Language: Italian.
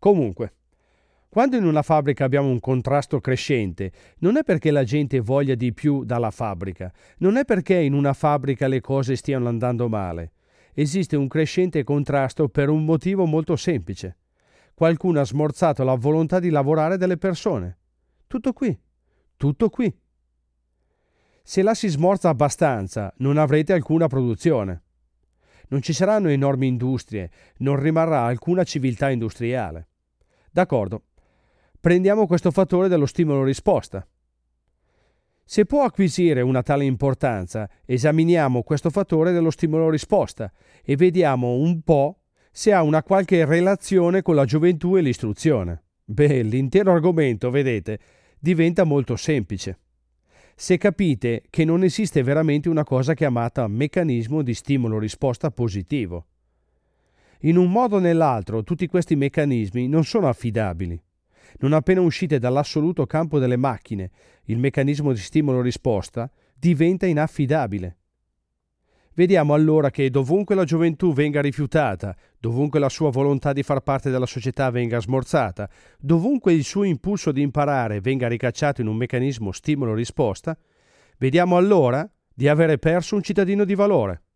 Comunque, quando in una fabbrica abbiamo un contrasto crescente, non è perché la gente voglia di più dalla fabbrica, non è perché in una fabbrica le cose stiano andando male. Esiste un crescente contrasto per un motivo molto semplice. Qualcuno ha smorzato la volontà di lavorare delle persone. Tutto qui. Tutto qui. Se la si smorza abbastanza, non avrete alcuna produzione. Non ci saranno enormi industrie, non rimarrà alcuna civiltà industriale. D'accordo. Prendiamo questo fattore dello stimolo-risposta. Se può acquisire una tale importanza, esaminiamo questo fattore dello stimolo-risposta e vediamo un po' se ha una qualche relazione con la gioventù e l'istruzione. Beh, l'intero argomento, vedete, diventa molto semplice. Se capite che non esiste veramente una cosa chiamata meccanismo di stimolo-risposta positivo. In un modo o nell'altro, tutti questi meccanismi non sono affidabili. Non appena uscite dall'assoluto campo delle macchine, il meccanismo di stimolo-risposta diventa inaffidabile. Vediamo allora che dovunque la gioventù venga rifiutata, dovunque la sua volontà di far parte della società venga smorzata, dovunque il suo impulso di imparare venga ricacciato in un meccanismo stimolo-risposta, vediamo allora di avere perso un cittadino di valore.